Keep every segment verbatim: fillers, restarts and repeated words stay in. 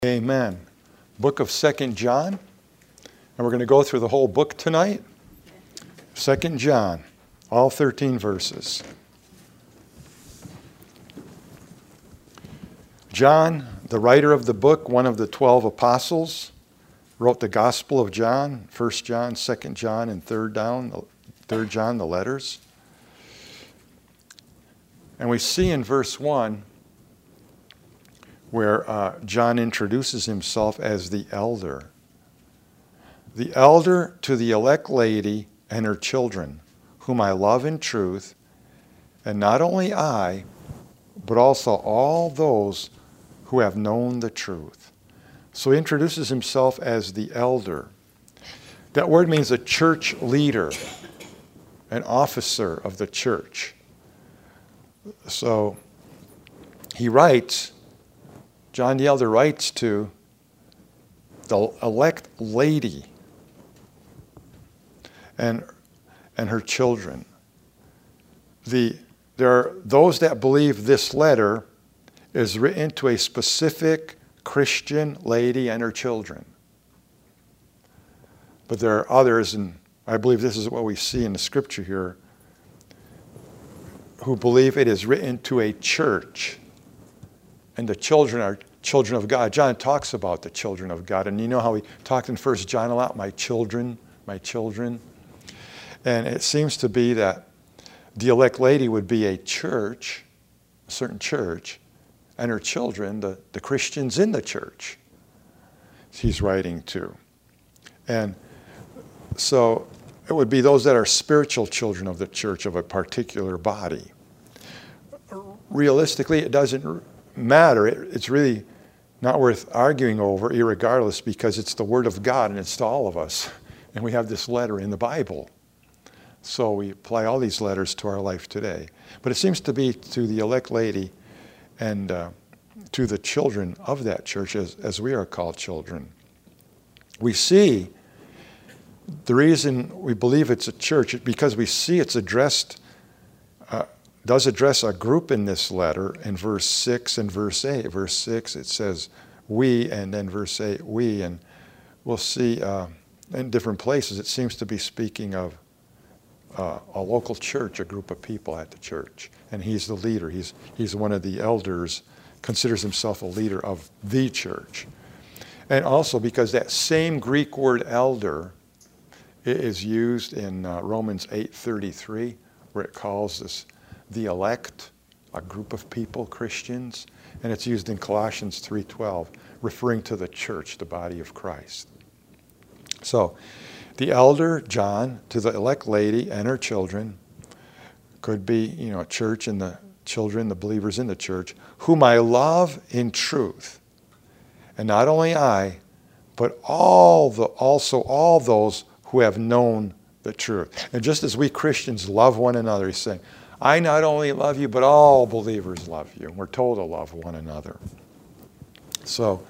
Amen. Book of Second John, and we're going to go through the whole book tonight. Second John, all thirteen verses. John, the writer of the book, one of the twelve apostles, wrote the Gospel of John, First John, Second John, and Third John, Third John, the letters. And we see in verse one where uh, John introduces himself as the elder. The elder to the elect lady and her children, whom I love in truth, and not only I, but also all those who have known the truth. So he introduces himself as the elder. That word means a church leader, an officer of the church. So he writes, John the elder writes to the elect lady and, and her children. The, there are those that believe this letter is written to a specific Christian lady and her children. But there are others, and I believe this is what we see in the scripture here, who believe it is written to a church. And the children are children of God. John talks about the children of God. And you know how he talked in First John a lot, my children, my children. And it seems to be that the elect lady would be a church, a certain church, and her children, the, the Christians in the church, he's writing to. And so it would be those that are spiritual children of the church of a particular body. Realistically, it doesn't matter. It, it's really not worth arguing over, irregardless, because it's the Word of God and it's to all of us. And we have this letter in the Bible. So we apply all these letters to our life today. But it seems to be to the elect lady and uh, to the children of that church, as, as we are called children. We see the reason we believe it's a church is because we see it's addressed uh, does address a group in this letter in verse six and verse eight. Verse six, it says we, and then verse eight, we. And we'll see uh, in different places it seems to be speaking of uh, a local church, a group of people at the church. And he's the leader. He's, he's one of the elders, considers himself a leader of the church. And also because that same Greek word elder is used in uh, Romans eight thirty-three, where it calls us the elect, a group of people, Christians, and it's used in Colossians three twelve, referring to the church, the body of Christ. So, the elder, John, to the elect lady and her children, could be, you know, a church and the children, the believers in the church, whom I love in truth. And not only I, but all the, also all those who have known the truth. And just as we Christians love one another, he's saying, I not only love you, but all believers love you. We're told to love one another. So,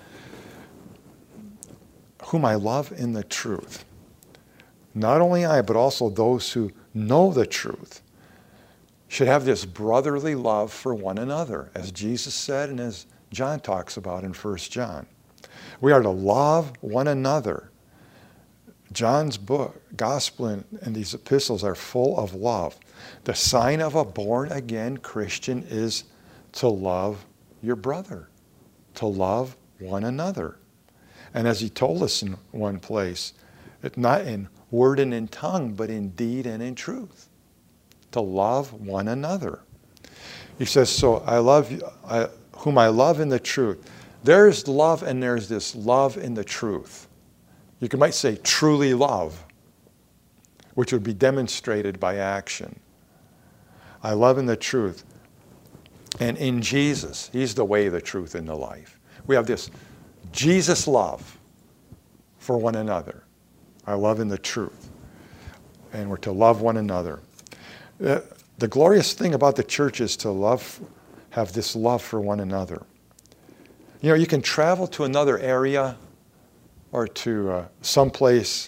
whom I love in the truth. Not only I, but also those who know the truth should have this brotherly love for one another, as Jesus said and as John talks about in First John. We are to love one another. John's book, gospel, and, and these epistles are full of love. The sign of a born-again Christian is to love your brother, to love one another. And as he told us in one place, it's not in word and in tongue, but in deed and in truth, to love one another. He says, so I love you, I, whom I love in the truth. There's love and there's this love in the truth. You might say truly love, which would be demonstrated by action. I love in the truth. And in Jesus, he's the way, the truth, and the life. We have this Jesus love for one another. I love in the truth. And we're to love one another. The, the glorious thing about the church is to love, have this love for one another. You know, you can travel to another area or to uh, someplace,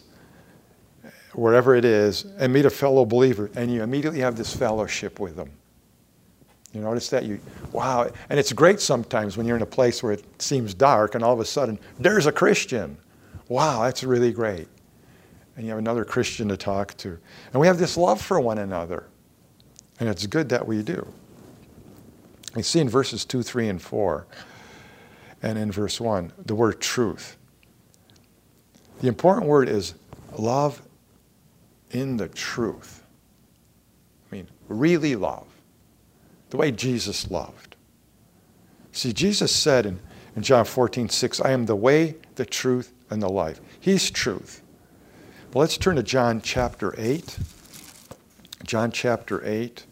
wherever it is, and meet a fellow believer, and you immediately have this fellowship with them. You notice that? You, wow. And it's great sometimes when you're in a place where it seems dark and all of a sudden, there's a Christian. Wow, that's really great. And you have another Christian to talk to. And we have this love for one another. And it's good that we do. We see in verses two, three, and four, and in verse one, the word truth. The important word is love in the truth. I mean, really love. The way Jesus loved. See, Jesus said in, in John fourteen, six, I am the way, the truth, and the life. He's truth. Well, let's turn to John chapter eight. John chapter eight.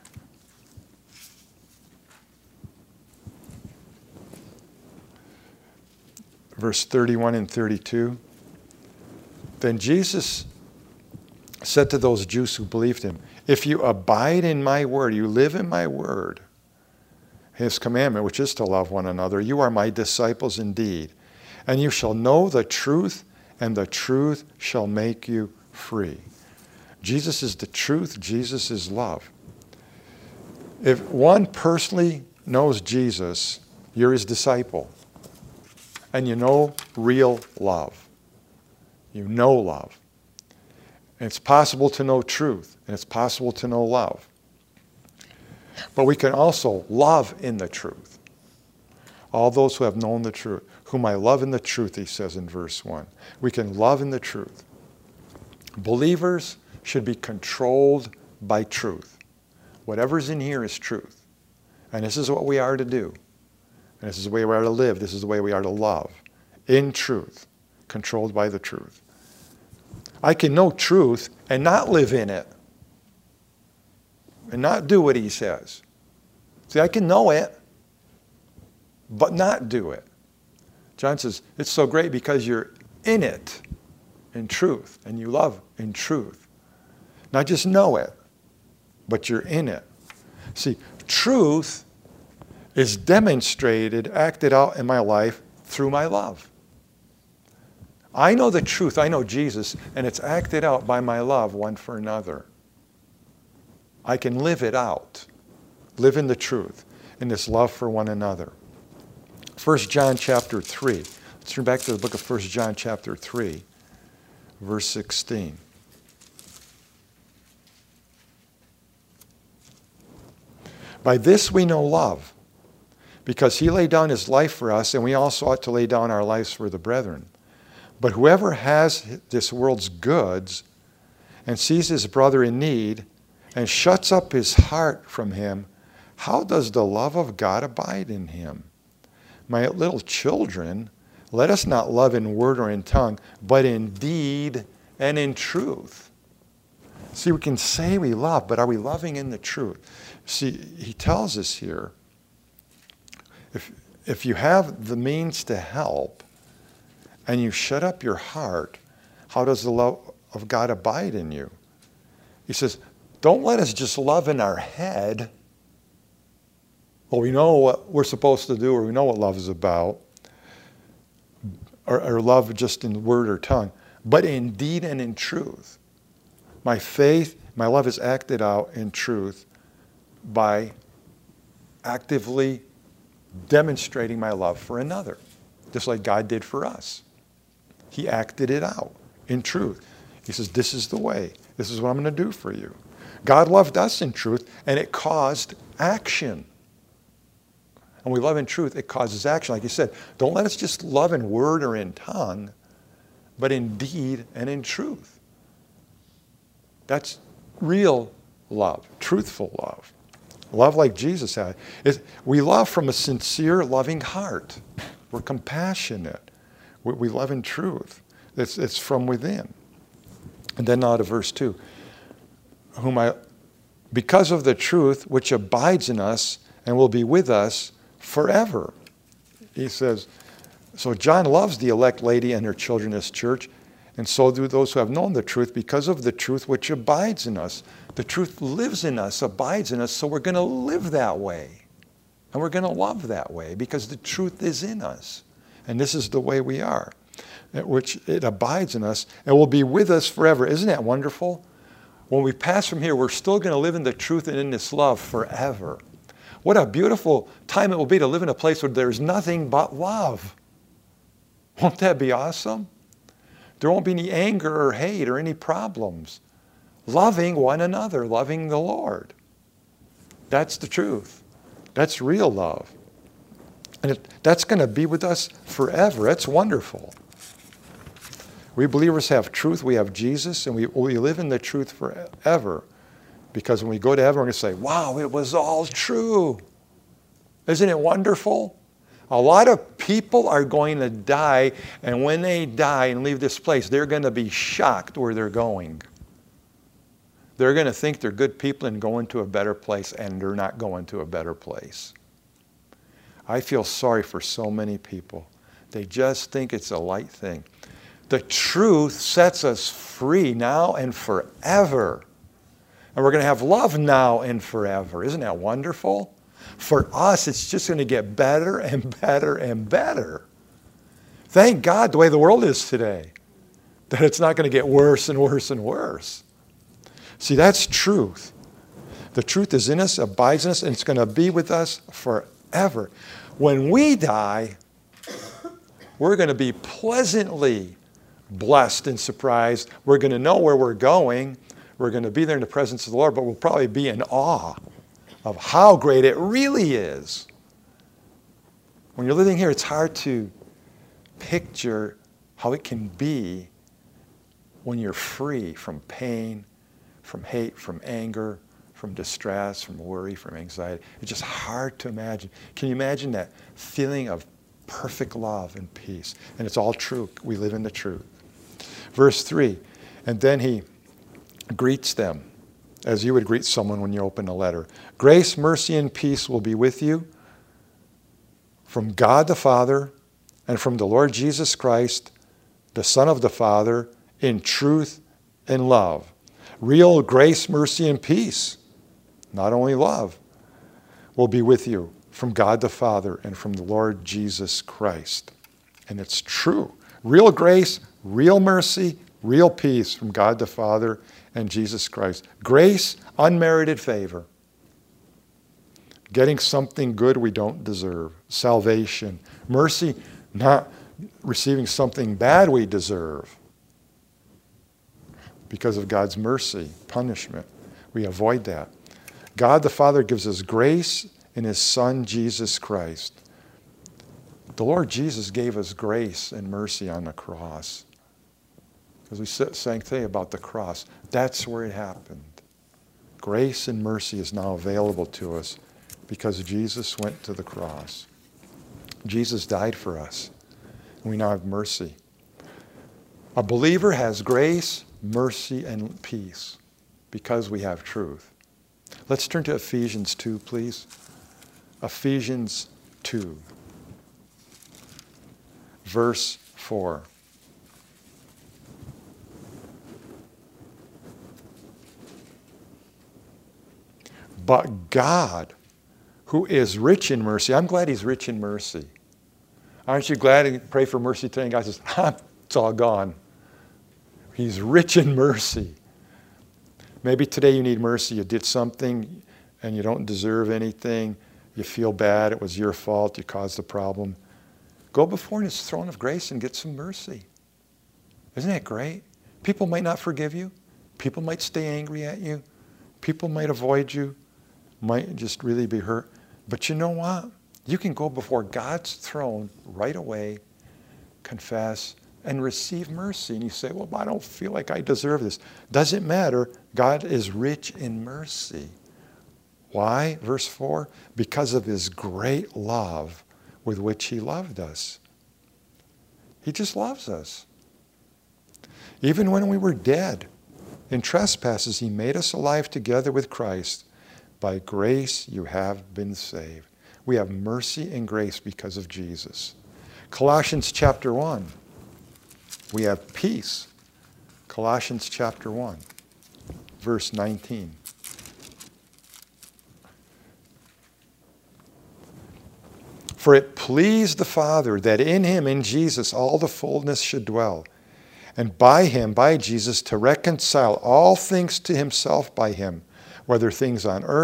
Verse thirty-one and thirty-two. Then Jesus said to those Jews who believed him, if you abide in my word, you live in my word, his commandment, which is to love one another, you are my disciples indeed. And you shall know the truth, and the truth shall make you free. Jesus is the truth. Jesus is love. If one personally knows Jesus, you're his disciple. And you know real love. You know love. And it's possible to know truth, and it's possible to know love. But we can also love in the truth. All those who have known the truth, whom I love in the truth, he says in verse one. We can love in the truth. Believers should be controlled by truth. Whatever's in here is truth. And this is what we are to do. And this is the way we are to live. This is the way we are to love. In truth. Controlled by the truth. I can know truth and not live in it. And not do what he says. See, I can know it, but not do it. John says, it's so great because you're in it, in truth, and you love in truth. Not just know it, but you're in it. See, truth is demonstrated, acted out in my life through my love. I know the truth, I know Jesus, and it's acted out by my love one for another. I can live it out, live in the truth, in this love for one another. First John chapter three. Let's turn back to the book of First John chapter three, verse sixteen. By this we know love, because he laid down his life for us, and we also ought to lay down our lives for the brethren. But whoever has this world's goods and sees his brother in need and shuts up his heart from him, how does the love of God abide in him? My little children, let us not love in word or in tongue, but in deed and in truth. See, we can say we love, but are we loving in the truth? See, he tells us here, if, if you have the means to help, and you shut up your heart, how does the love of God abide in you? He says, don't let us just love in our head. Well, we know what we're supposed to do, or we know what love is about, or, or love just in word or tongue, but in deed and in truth. My faith, my love is acted out in truth by actively demonstrating my love for another, just like God did for us. He acted it out in truth. He says, this is the way. This is what I'm going to do for you. God loved us in truth, and it caused action. And we love in truth, it causes action. Like you said, don't let us just love in word or in tongue, but in deed and in truth. That's real love, truthful love. Love like Jesus had. We love from a sincere, loving heart. We're compassionate. We love in truth. It's, it's from within. And then now to verse two. Whom I, because of the truth which abides in us and will be with us forever. He says, so John loves the elect lady and her children in this church, and so do those who have known the truth because of the truth which abides in us. The truth lives in us, abides in us, so we're going to live that way. And we're going to love that way because the truth is in us. And this is the way we are, which it abides in us and will be with us forever. Isn't that wonderful? When we pass from here, we're still going to live in the truth and in this love forever. What a beautiful time it will be to live in a place where there's nothing but love. Won't that be awesome? There won't be any anger or hate or any problems. Loving one another, loving the Lord. That's the truth. That's real love. And it, that's going to be with us forever. That's wonderful. We believers have truth. We have Jesus, and we, we live in the truth forever. Because when we go to heaven, we're going to say, wow, it was all true. Isn't it wonderful? A lot of people are going to die, and when they die and leave this place, they're going to be shocked where they're going. They're going to think they're good people and going to a better place, and they're not going to a better place. I feel sorry for so many people. They just think it's a light thing. The truth sets us free now and forever. And we're going to have love now and forever. Isn't that wonderful? For us, it's just going to get better and better and better. Thank God the way the world is today, that it's not going to get worse and worse and worse. See, that's truth. The truth is in us, abides in us, and it's going to be with us forever. When we die, we're going to be pleasantly blessed and surprised. We're going to know where we're going. We're going to be there in the presence of the Lord, but we'll probably be in awe of how great it really is. When you're living here, it's hard to picture how it can be when you're free from pain, from hate, from anger, from distress, from worry, from anxiety. It's just hard to imagine. Can you imagine that feeling of perfect love and peace? And it's all true. We live in the truth. Verse three, and then he greets them as you would greet someone when you open a letter. Grace, mercy, and peace will be with you from God the Father and from the Lord Jesus Christ, the Son of the Father, in truth and love. Real grace, mercy, and peace, not only love, will be with you from God the Father and from the Lord Jesus Christ. And it's true. Real grace, real mercy, real peace from God the Father and Jesus Christ. Grace, unmerited favor. Getting something good we don't deserve. Salvation. Mercy, not receiving something bad we deserve. Because of God's mercy, punishment. We avoid that. God the Father gives us grace in His Son, Jesus Christ. The Lord Jesus gave us grace and mercy on the cross. As we sang today about the cross, that's where it happened. Grace and mercy is now available to us because Jesus went to the cross. Jesus died for us, and we now have mercy. A believer has grace, mercy, and peace because we have truth. Let's turn to Ephesians two, please. Ephesians two, verse four. But God, who is rich in mercy, I'm glad He's rich in mercy. Aren't you glad to pray for mercy today? And God says, ah, it's all gone. He's rich in mercy. Maybe today you need mercy. You did something and you don't deserve anything. You feel bad. It was your fault. You caused the problem. Go before His throne of grace and get some mercy. Isn't that great? People might not forgive you. People might stay angry at you. People might avoid you. Might just really be hurt. But you know what? You can go before God's throne right away, confess, and receive mercy. And you say, well, I don't feel like I deserve this. Doesn't matter. God is rich in mercy. Why? Verse four, because of His great love with which He loved us. He just loves us. Even when we were dead in trespasses, He made us alive together with Christ. By grace you have been saved. We have mercy and grace because of Jesus. Colossians chapter one. We have peace. Colossians chapter one, verse nineteen. For it pleased the Father that in Him, in Jesus, all the fullness should dwell, and by Him, by Jesus, to reconcile all things to Himself by Him, whether things on earth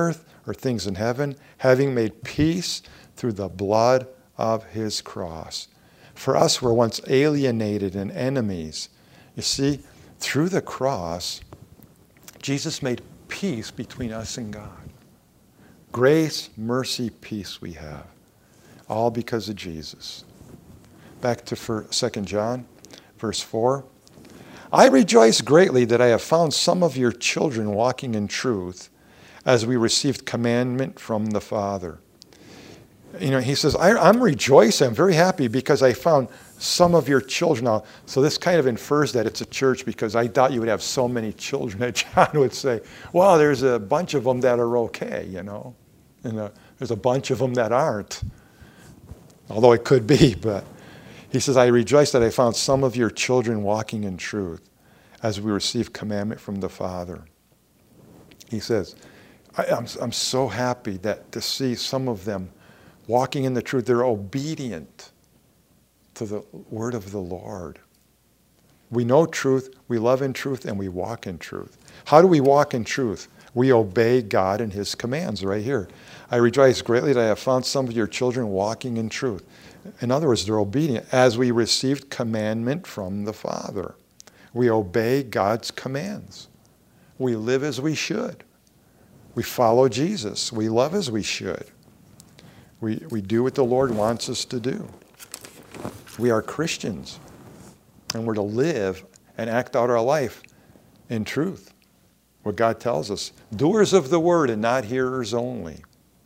or things in heaven, having made peace through the blood of his cross. For us were once alienated and enemies. You see, through the cross, Jesus made peace between us and God. Grace, mercy, peace we have. All because of Jesus. Back to Second John, verse four. I rejoice greatly that I have found some of your children walking in truth as we received commandment from the Father. You know, he says, I, I'm rejoicing, I'm very happy because I found some of your children. Now, so this kind of infers that it's a church because I thought you would have so many children that John would say, well, there's a bunch of them that are okay, you know, and uh, there's a bunch of them that aren't. Although it could be, but he says, I rejoice that I found some of your children walking in truth as we receive commandment from the Father. He says, I, I'm, I'm so happy that to see some of them walking in the truth. They're obedient to the word of the Lord. We know truth, we love in truth, and we walk in truth. How do we walk in truth? We obey God and his commands right here. I rejoice greatly that I have found some of your children walking in truth. In other words, they're obedient as we received commandment from the Father. We obey God's commands. We live as we should. We follow Jesus. We love as we should. We, we do what the Lord wants us to do. We are Christians, and we're to live and act out our life in truth, what God tells us. Doers of the word and not hearers only.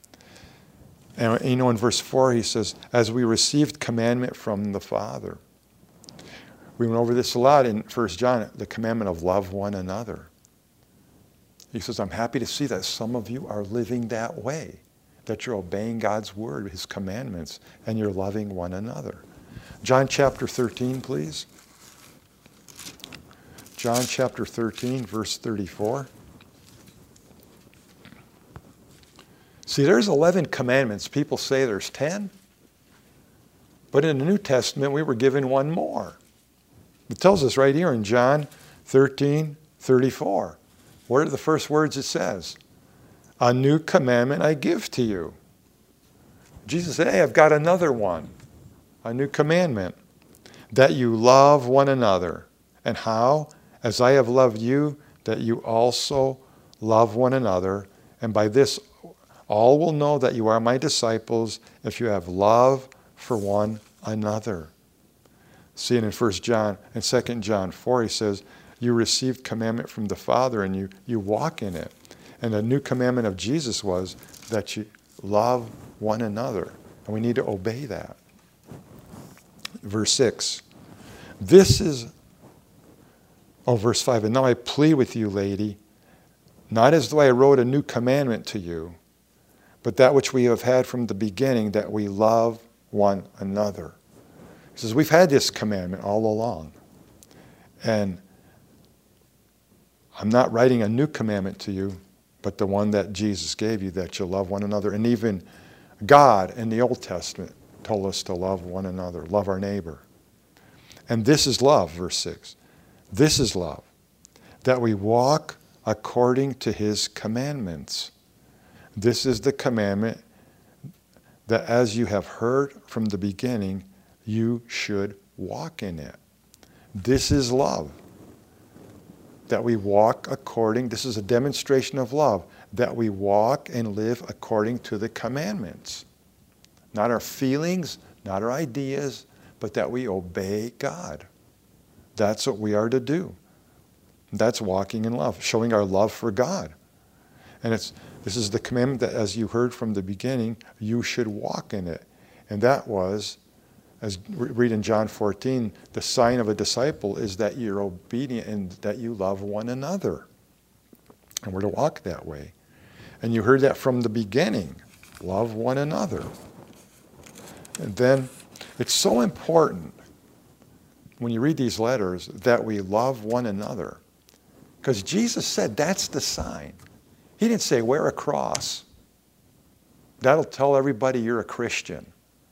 And you know, in verse four, he says, as we received commandment from the Father. We went over this a lot in First John, the commandment of love one another. He says, I'm happy to see that some of you are living that way, that you're obeying God's word, his commandments, and you're loving one another. John chapter thirteen, please. John chapter thirteen, verse thirty-four. See, there's eleven commandments. People say there's ten. But in the New Testament, we were given one more. It tells us right here in John thirteen, thirty-four. What are the first words it says? A new commandment I give to you. Jesus said, hey, I've got another one. A new commandment. That you love one another. And how? As I have loved you, that you also love one another. And by this, all will know that you are my disciples if you have love for one another. See it in First John and Second John four, he says, you received commandment from the Father and you, you walk in it. And the new commandment of Jesus was that you love one another. And we need to obey that. Verse six. This is, oh, verse five. And now I plead with you, lady, not as though I wrote a new commandment to you, but that which we have had from the beginning, that we love one another. He says, we've had this commandment all along. And I'm not writing a new commandment to you, but the one that Jesus gave you, that you love one another. And even God in the Old Testament told us to love one another, love our neighbor. And this is love, verse six. This is love, that we walk according to his commandments. This is the commandment that as you have heard from the beginning, you should walk in it. This is love. That we walk according, this is a demonstration of love, that we walk and live according to the commandments. Not our feelings, not our ideas, but that we obey God. That's what we are to do. That's walking in love, showing our love for God. And it's this is the commandment that as you heard from the beginning, you should walk in it. And that was, as we read in John fourteen, the sign of a disciple is that you're obedient and that you love one another. And we're to walk that way. And you heard that from the beginning. Love one another. And then it's so important when you read these letters that we love one another. Because Jesus said that's the sign. He didn't say wear a cross. That'll tell everybody you're a Christian.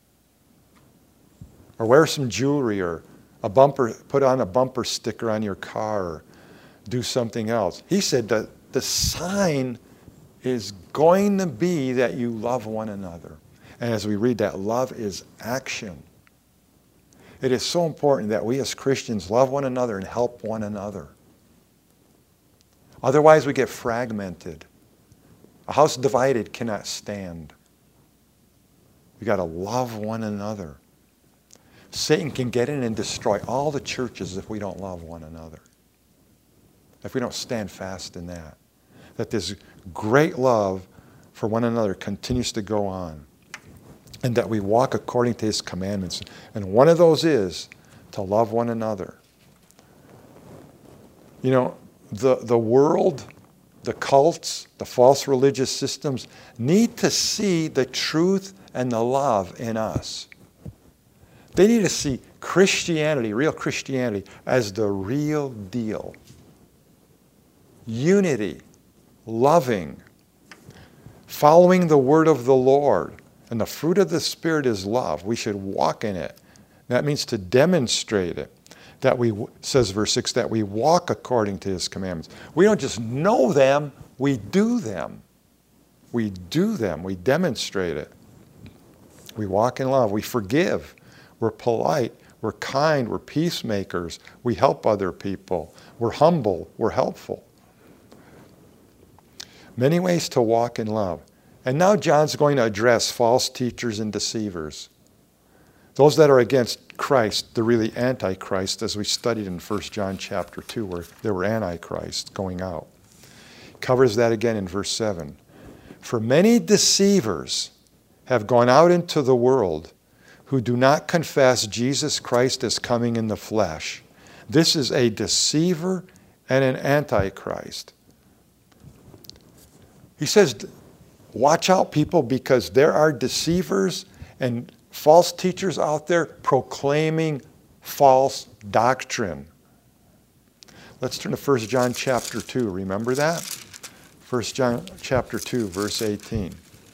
Or wear some jewelry, or a bumper, put on a bumper sticker on your car, or do something else. He said that the sign is going to be that you love one another. And as we read that, love is action. It is so important that we as Christians love one another and help one another. Otherwise, we get fragmented. A house divided cannot stand. We've got to love one another. Satan can get in and destroy all the churches if we don't love one another. If we don't stand fast in that. That this great love for one another continues to go on. And that we walk according to his commandments. And one of those is to love one another. You know, the, the world, the cults, the false religious systems need to see the truth and the love in us. They need to see Christianity, real Christianity, as the real deal. Unity, loving, following the word of the Lord. And the fruit of the Spirit is love. We should walk in it. That means to demonstrate it. That we, says verse six, that we walk according to his commandments. We don't just know them, we do them. We do them. We demonstrate it. We walk in love. We forgive. We're polite. We're kind. We're peacemakers. We help other people. We're humble. We're helpful. Many ways to walk in love. And now John's going to address false teachers and deceivers. Those that are against Christ, the really antichrist, as we studied in First John chapter two, where there were antichrists going out. Covers that again in verse seven. For many deceivers have gone out into the world who do not confess Jesus Christ as coming in the flesh. This is a deceiver and an antichrist. He says, watch out, people, because there are deceivers and false teachers out there proclaiming false doctrine. Let's turn to First John chapter two. Remember that? First John chapter two, verse eighteen.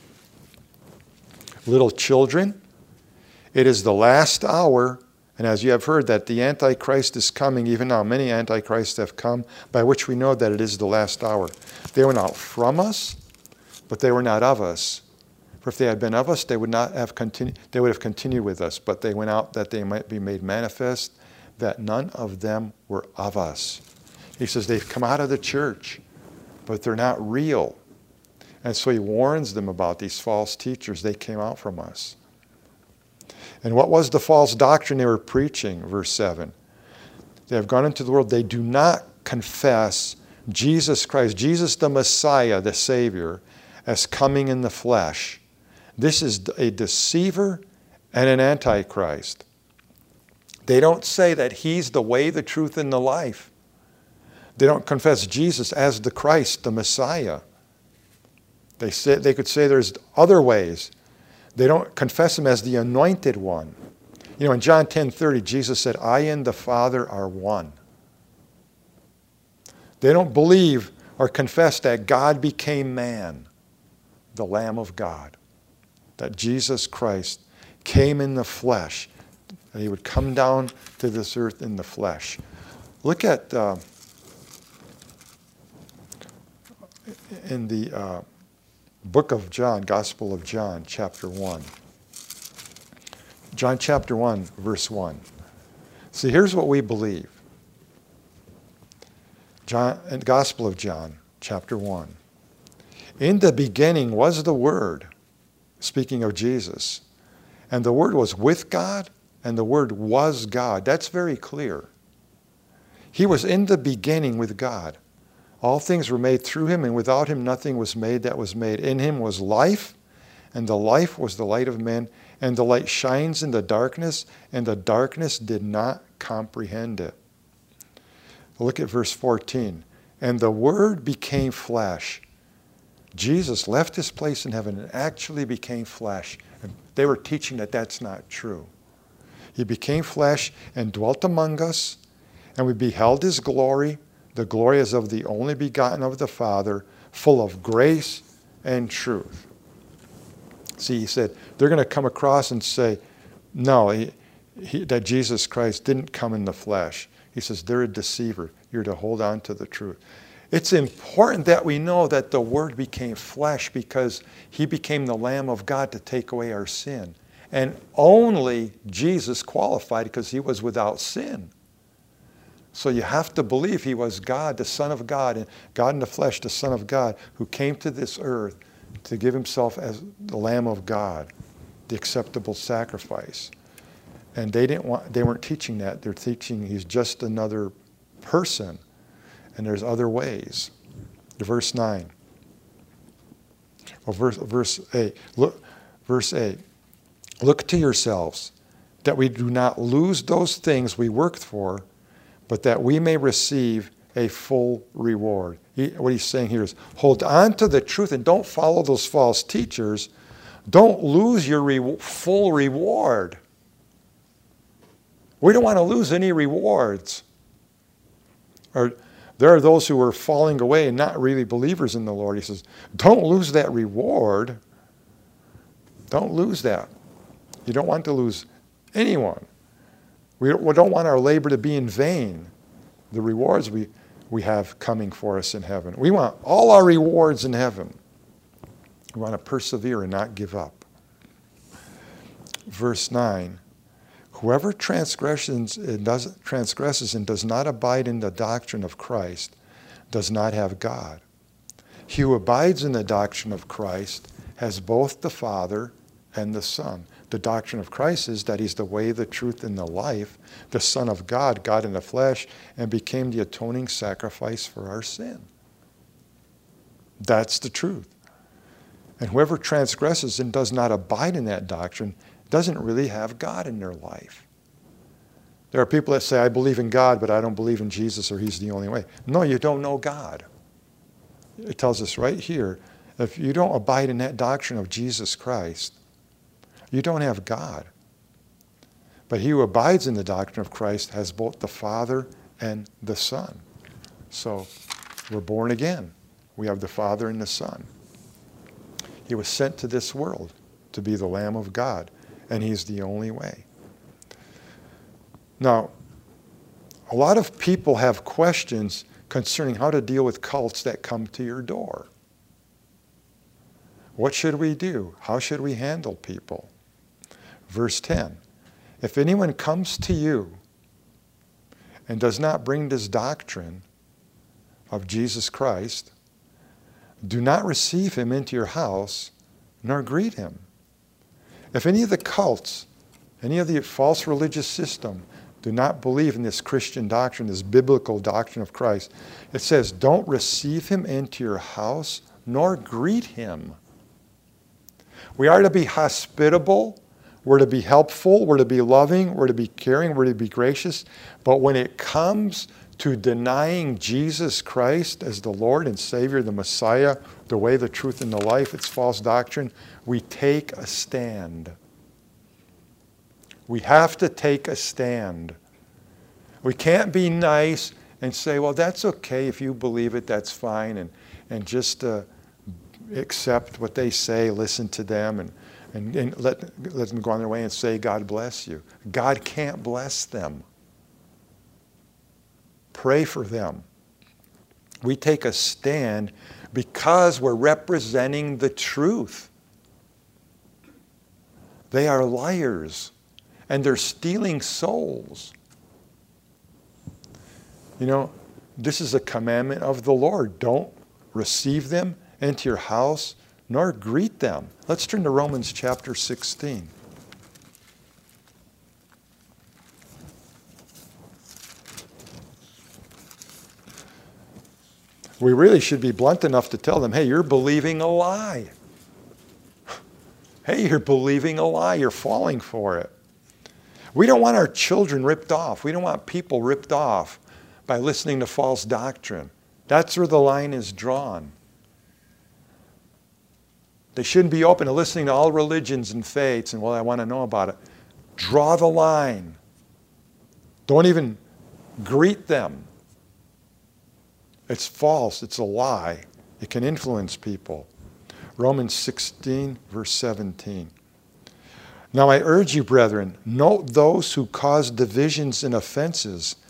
Little children, it is the last hour, and as you have heard that the Antichrist is coming, even now many Antichrists have come, by which we know that it is the last hour. They went out from us, but they were not of us. For if they had been of us, they would not have continued, they would have continued with us. But they went out that they might be made manifest, that none of them were of us. He says they've come out of the church, but they're not real. And so he warns them about these false teachers. They came out from us. And what was the false doctrine they were preaching? Verse seven. They have gone into the world. They do not confess Jesus Christ, Jesus the Messiah, the Savior, as coming in the flesh. This is a deceiver and an antichrist. They don't say that he's the way, the truth, and the life. They don't confess Jesus as the Christ, the Messiah. They say, they could say there's other ways. They don't confess him as the anointed one. You know, in John ten thirty, Jesus said, I and the Father are one. They don't believe or confess that God became man, the Lamb of God. That Jesus Christ came in the flesh. And he would come down to this earth in the flesh. Look at, uh, in the uh, book of John, Gospel of John, chapter one. John chapter one, verse one. See, here's what we believe. John, in Gospel of John, chapter one. In the beginning was the Word, speaking of Jesus. And the Word was with God, and the Word was God. That's very clear. He was in the beginning with God. All things were made through him, and without him nothing was made that was made. In him was life, and the life was the light of men. And the light shines in the darkness, and the darkness did not comprehend it. Look at verse fourteen. And the Word became flesh. Jesus left his place in heaven and actually became flesh. And they were teaching that that's not true. He became flesh and dwelt among us, and we beheld his glory. The glory is of the only begotten of the Father, full of grace and truth. See, he said, they're going to come across and say, no, he, he, that Jesus Christ didn't come in the flesh. He says, they're a deceiver. You're to hold on to the truth. It's important that we know that the Word became flesh because he became the Lamb of God to take away our sin. And only Jesus qualified because he was without sin. So you have to believe he was God, the Son of God, and God in the flesh, the Son of God, who came to this earth to give himself as the Lamb of God, the acceptable sacrifice. And they didn't want, they weren't teaching that. They're teaching he's just another person. And there's other ways. Verse nine. Well, verse, verse eight. Look, verse eight. Look to yourselves, that we do not lose those things we worked for, but that we may receive a full reward. He, what he's saying here is, hold on to the truth and don't follow those false teachers. Don't lose your re- full reward. We don't want to lose any rewards. Or there are those who are falling away and not really believers in the Lord. He says, don't lose that reward. Don't lose that. You don't want to lose anyone. We don't, we don't want our labor to be in vain. The rewards we, we have coming for us in heaven. We want all our rewards in heaven. We want to persevere and not give up. Verse nine. Whoever transgresses and, does, transgresses and does not abide in the doctrine of Christ does not have God. He who abides in the doctrine of Christ has both the Father and the Son. The doctrine of Christ is that he's the way, the truth, and the life, the Son of God, God in the flesh, and became the atoning sacrifice for our sin. That's the truth. And whoever transgresses and does not abide in that doctrine doesn't really have God in their life. There are people that say, I believe in God, but I don't believe in Jesus, or he's the only way. No, you don't know God. It tells us right here, if you don't abide in that doctrine of Jesus Christ, you don't have God. But he who abides in the doctrine of Christ has both the Father and the Son. So we're born again. We have the Father and the Son. He was sent to this world to be the Lamb of God, and he's the only way. Now, a lot of people have questions concerning how to deal with cults that come to your door. What should we do? How should we handle people? Verse ten, if anyone comes to you and does not bring this doctrine of Jesus Christ, do not receive him into your house, nor greet him. If any of the cults, any of the false religious system do not believe in this Christian doctrine, this biblical doctrine of Christ, it says, don't receive him into your house, nor greet him. We are to be hospitable. We're to be helpful. We're to be loving. We're to be caring. We're to be gracious. But when it comes to denying Jesus Christ as the Lord and Savior, the Messiah, the way, the truth, and the life, it's false doctrine, we take a stand. We have to take a stand. We can't be nice and say, well, that's okay. If you believe it, that's fine. And, and just uh, accept what they say, listen to them, and, and, and let, let them go on their way and say, God bless you. God can't bless them. Pray for them. We take a stand because we're representing the truth. They are liars, and they're stealing souls. You know, this is a commandment of the Lord. Don't receive them into your house, nor greet them. Let's turn to Romans chapter sixteen. We really should be blunt enough to tell them, hey, you're believing a lie. Hey, you're believing a lie. You're falling for it. We don't want our children ripped off. We don't want people ripped off by listening to false doctrine. That's where the line is drawn. They shouldn't be open to listening to all religions and faiths and, well, I want to know about it. Draw the line. Don't even greet them. It's false. It's a lie. It can influence people. Romans sixteen, verse seventeen. Now I urge you, brethren, note those who cause divisions and offenses,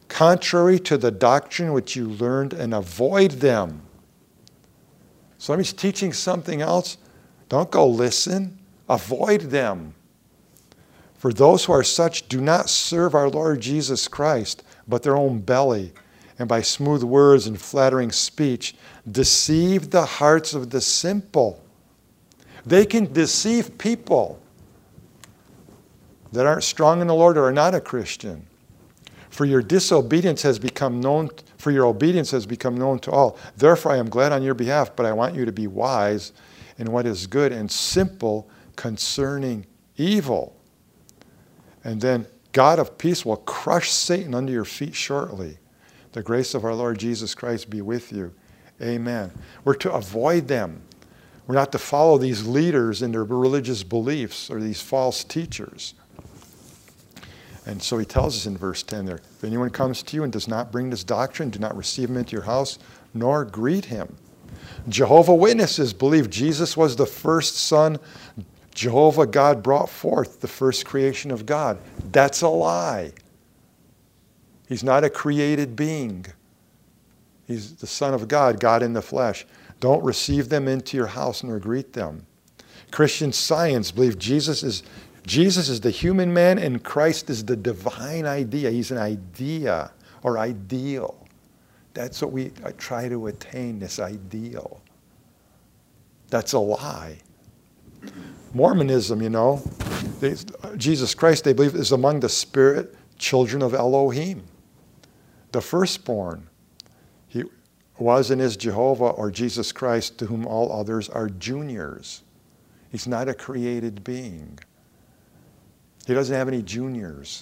contrary to the doctrine which you learned, and avoid them. So if he's teaching something else, don't go listen. Avoid them. For those who are such do not serve our Lord Jesus Christ, but their own belly, and by smooth words and flattering speech, deceive the hearts of the simple. They can deceive people that aren't strong in the Lord or are not a Christian. For your disobedience has become known, for your obedience has become known to all. Therefore I am glad on your behalf, but I want you to be wise in what is good and simple concerning evil. And then God of peace will crush Satan under your feet shortly. The grace of our Lord Jesus Christ be with you. Amen. We're to avoid them. We're not to follow these leaders in their religious beliefs or these false teachers. And so he tells us in verse ten there, if anyone comes to you and does not bring this doctrine, do not receive him into your house, nor greet him. Jehovah Witnesses believe Jesus was the first son Jehovah God brought forth, the first creation of God. That's a lie. He's not a created being. He's the Son of God, God in the flesh. Don't receive them into your house nor greet them. Christian Science believe Jesus is Jesus is the human man and Christ is the divine idea. He's an idea or ideal. That's what we try to attain, this ideal. That's a lie. Mormonism, you know, they, Jesus Christ, they believe, is among the spirit children of Elohim. The firstborn. He was and is Jehovah or Jesus Christ, to whom all others are juniors. He's not a created being. He doesn't have any juniors.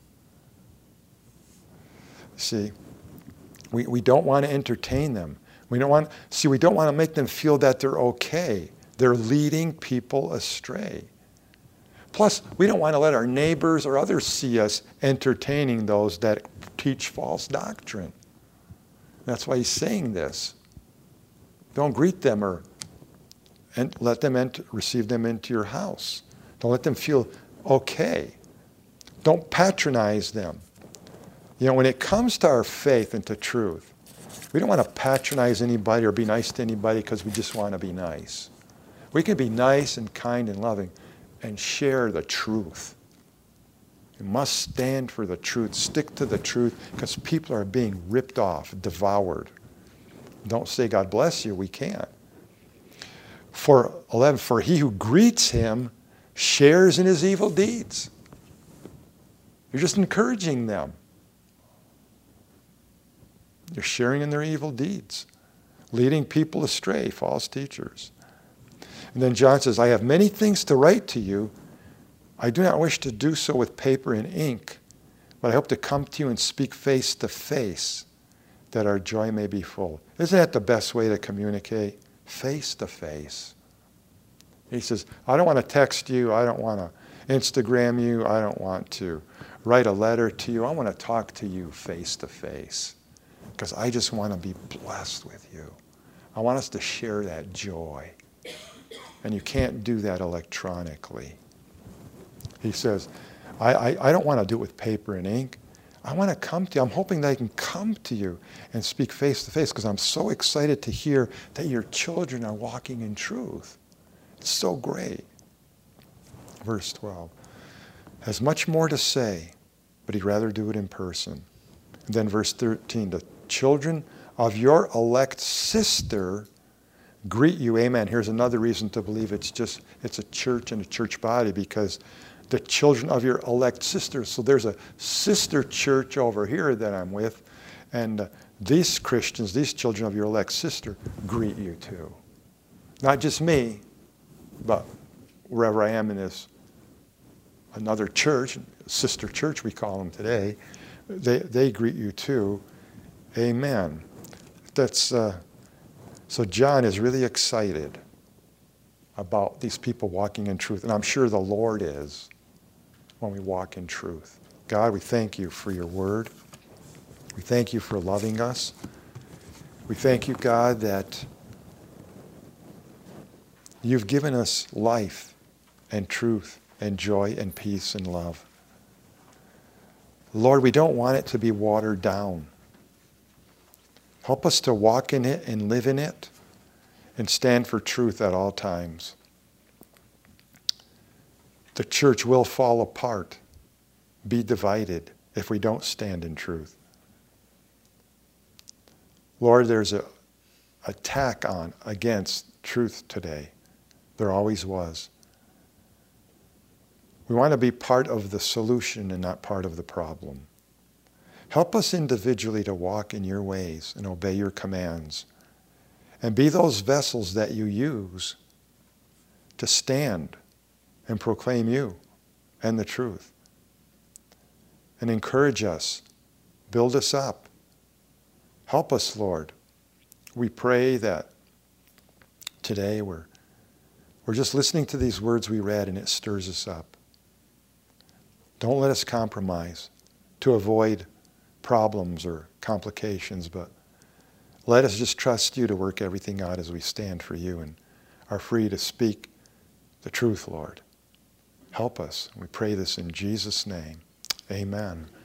See, we, we don't want to entertain them. We don't want, see, we don't want to make them feel that they're okay. They're leading people astray. Plus, we don't want to let our neighbors or others see us entertaining those that teach false doctrine. That's why he's saying this. Don't greet them or and let them enter, receive them into your house. Don't let them feel okay. Don't patronize them. You know, when it comes to our faith and to truth, we don't want to patronize anybody or be nice to anybody because we just want to be nice. We can be nice and kind and loving and share the truth. You must stand for the truth, stick to the truth, because people are being ripped off, devoured. Don't say God bless you, we can't. For eleven, for he who greets him shares in his evil deeds. You're just encouraging them. You're sharing in their evil deeds, leading people astray, false teachers. And then John says, I have many things to write to you. I do not wish to do so with paper and ink, but I hope to come to you and speak face to face, that our joy may be full. Isn't that the best way to communicate? Face to face. He says, I don't want to text you. I don't want to Instagram you. I don't want to write a letter to you. I want to talk to you face to face, because I just want to be blessed with you. I want us to share that joy. And you can't do that electronically. He says, I, I, I don't want to do it with paper and ink. I want to come to you. I'm hoping that I can come to you and speak face to face, because I'm so excited to hear that your children are walking in truth. It's so great. Verse twelve. Has much more to say, but he'd rather do it in person. And then verse thirteen. The children of your elect sister greet you. Amen. Here's another reason to believe it's just, it's a church and a church body, because the children of your elect sister. So there's a sister church over here that I'm with, and uh, these Christians, these children of your elect sister, greet you too. Not just me, but wherever I am in this another church, sister church we call them today, they, they greet you too. Amen. That's... Uh, So John is really excited about these people walking in truth. And I'm sure the Lord is when we walk in truth. God, we thank you for your word. We thank you for loving us. We thank you, God, that you've given us life and truth and joy and peace and love. Lord, we don't want it to be watered down. Help us to walk in it and live in it and stand for truth at all times. The church will fall apart, be divided if we don't stand in truth. Lord, there's a attack on against truth today. There always was. We want to be part of the solution and not part of the problem. Help us individually to walk in your ways and obey your commands and be those vessels that you use to stand and proclaim you and the truth. And encourage us, build us up. Help us, Lord. We pray that today we're, we're just listening to these words we read and it stirs us up. Don't let us compromise to avoid problems or complications, but let us just trust you to work everything out as we stand for you and are free to speak the truth, Lord. Help us. We pray this in Jesus' name. Amen.